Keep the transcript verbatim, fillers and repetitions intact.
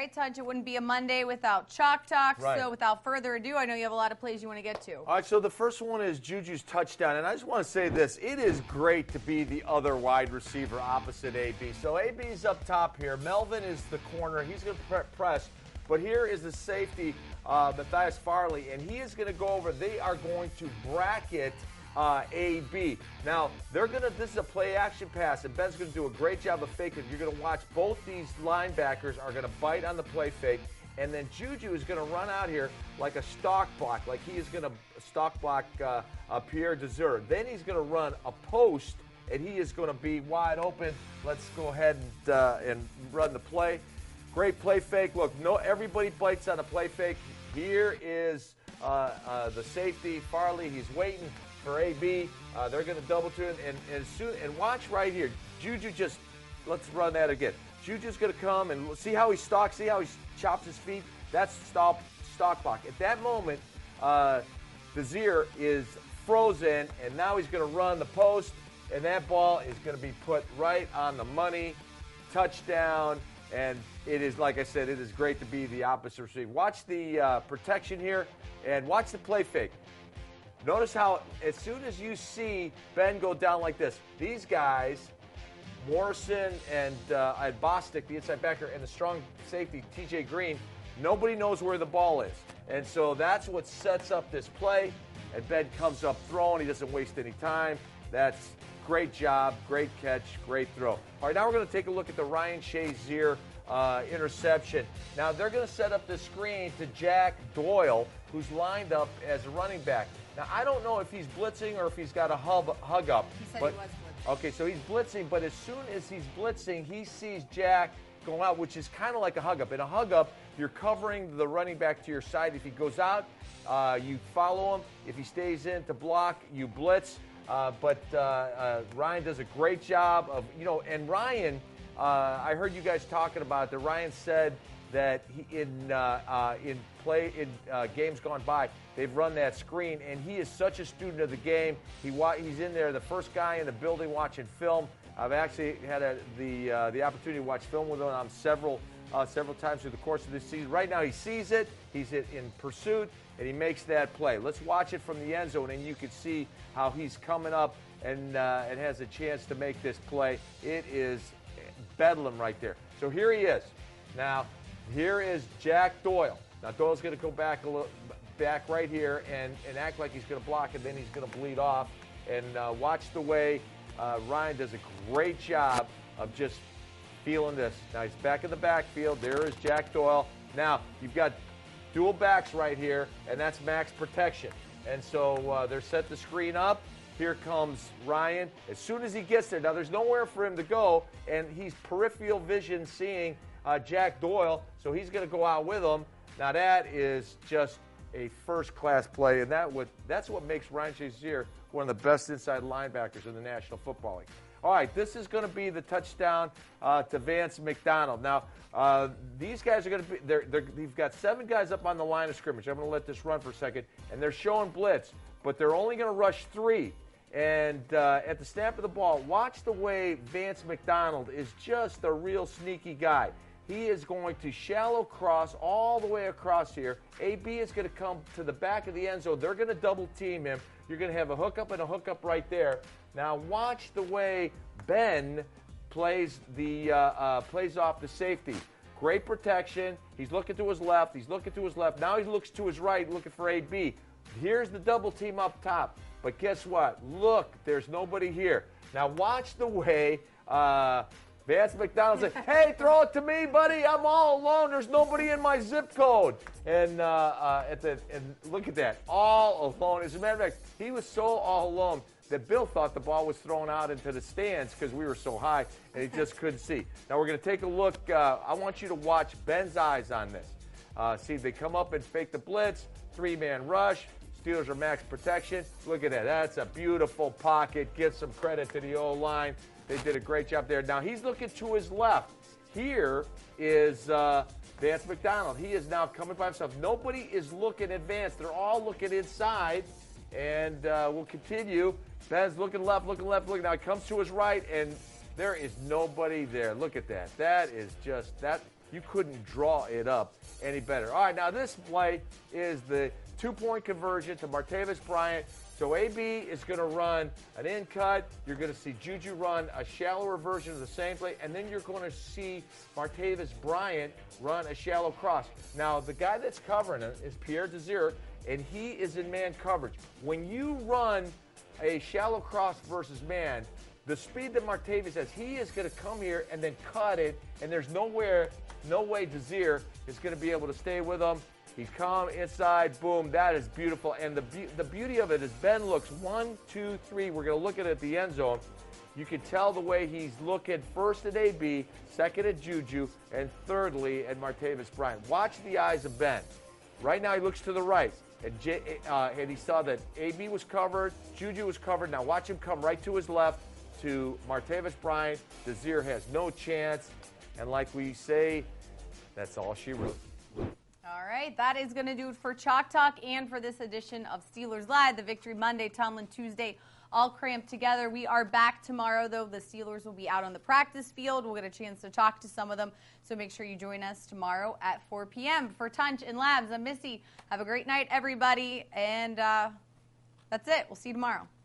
right, Tunch? It wouldn't be a Monday without Chalk Talk. Right. So without further ado, I know you have a lot of plays you want to get to. All right, so the first one is Juju's touchdown. And I just want to say this. It is great to be the other wide receiver opposite A B. So A B's up top here. Melvin is the corner. He's going to pre press. But here is the safety, uh, Matthias Farley, and he is going to go over. They are going to bracket uh, A B. Now, they're going to, this is a play-action pass, and Ben's going to do a great job of faking. You're going to watch both these linebackers are going to bite on the play fake, and then Juju is going to run out here like a stock block, like he is going to stock block uh, uh, Pierre Desir. Then he's going to run a post, and he is going to be wide open. Let's go ahead and, uh, and run the play. Great play fake. Look, no, everybody bites on a play fake. Here is uh, uh, the safety, Farley. He's waiting for A B. Uh, they're going to double to it, and, and soon. And watch right here. Juju just, let's run that again. Juju's going to come and see how he stalks, see how he chops his feet. That's stop, stock block. At that moment, uh, Desir is frozen, and now he's going to run the post, and that ball is going to be put right on the money. Touchdown. And it is, like I said, it is great to be the opposite receiver. Watch the uh, protection here, and watch the play fake. Notice how as soon as you see Ben go down like this, these guys, Morrison and, uh, and Bostic, the inside backer, and the strong safety, T J Green, nobody knows where the ball is. And so that's what sets up this play. And Ben comes up throwing. He doesn't waste any time. That's great job, great catch, great throw. All right, now we're going to take a look at the Ryan Shazier uh, interception. Now they're going to set up the screen to Jack Doyle, who's lined up as a running back. Now I don't know if he's blitzing or if he's got a hub, hug up. He said but, he was blitzing. Okay, so he's blitzing, but as soon as he's blitzing, he sees Jack going out, which is kind of like a hug up. In a hug up, you're covering the running back to your side. If he goes out, uh, you follow him. If he stays in to block, you blitz. Uh, but uh, uh, Ryan does a great job of, you know, and Ryan, uh, I heard you guys talking about that. Ryan said that he, in uh, uh, in play in uh, games gone by, they've run that screen, and he is such a student of the game. He wa he's in there, the first guy in the building watching film. I've actually had a, the uh, the opportunity to watch film with him on several uh, several times through the course of this season. Right now, he sees it. He's in pursuit, and he makes that play. Let's watch it from the end zone, and you can see how he's coming up and, uh, and has a chance to make this play. It is bedlam right there. So here he is. Now, here is Jack Doyle. Now, Doyle's going to go back a little, back right here and, and act like he's going to block, and then he's going to bleed off. And uh, watch the way uh, Ryan does a great job of just feeling this. Now, he's back in the backfield. There is Jack Doyle. Now, you've got dual backs right here, and that's max protection. And so uh, they're set the screen up. Here comes Ryan. As soon as he gets there, now there's nowhere for him to go, and he's peripheral vision seeing uh, Jack Doyle, so he's going to go out with him. Now that is just a first-class play, and that would, that's what makes Ryan Shazier one of the best inside linebackers in the National Football League. All right, this is going to be the touchdown uh, to Vance McDonald. Now, uh, these guys are going to be, they're, they're, they've got seven guys up on the line of scrimmage. I'm going to let this run for a second, and they're showing blitz, but they're only going to rush three. And uh, at the snap of the ball, watch the way Vance McDonald is just a real sneaky guy. He is going to shallow cross all the way across here. A B is going to come to the back of the end zone. They're going to double team him. You're going to have a hookup and a hookup right there. Now watch the way Ben plays the uh, uh, plays off the safety. Great protection. He's looking to his left. He's looking to his left. Now he looks to his right, looking for A B. Here's the double team up top. But guess what? Look, there's nobody here. Now watch the way uh, Vance McDonald said, hey, throw it to me, buddy. I'm all alone. There's nobody in my zip code. And, uh, uh, at the, and look at that, all alone. As a matter of fact, he was so all alone that Bill thought the ball was thrown out into the stands because we were so high and he just couldn't see. Now we're going to take a look. Uh, I want you to watch Ben's eyes on this. Uh, see, they come up and fake the blitz, three-man rush. Steelers are max protection. Look at that. That's a beautiful pocket. Give some credit to the O-line. They did a great job there. Now he's looking to his left. Here is uh, Vance McDonald. He is now coming by himself. Nobody is looking at Vance. They're all looking inside. And uh, we'll continue. Ben's looking left, looking left, looking. Now he comes to his right, and there is nobody there. Look at that. That is just, that You couldn't draw it up any better. All right, now this play is the two-point conversion to Martavis Bryant. So A B is going to run an in cut. You're going to see Juju run a shallower version of the same play, and then you're going to see Martavis Bryant run a shallow cross. Now, the guy that's covering it is Pierre Desir, and he is in man coverage. When you run a shallow cross versus man, the speed that Martavis has, he is going to come here and then cut it, and there's nowhere, no way Desir is going to be able to stay with him. He's come inside, boom, that is beautiful. And the, be- the beauty of it is Ben looks one, two, three. We're going to look at it at the end zone. You can tell the way he's looking first at A B, second at Juju, and thirdly at Martavis Bryant. Watch the eyes of Ben. Right now he looks to the right, and, J- uh, and he saw that A B was covered, Juju was covered. Now watch him come right to his left to Martavis Bryant. Desir has no chance. And like we say, that's all she wrote. All right, that is going to do it for Chalk Talk and for this edition of Steelers Live, the Victory Monday, Tomlin Tuesday, all cramped together. We are back tomorrow, though. The Steelers will be out on the practice field. We'll get a chance to talk to some of them, so make sure you join us tomorrow at four p.m. For Tunch and Labs, I'm Missy. Have a great night, everybody, and uh, that's it. We'll see you tomorrow.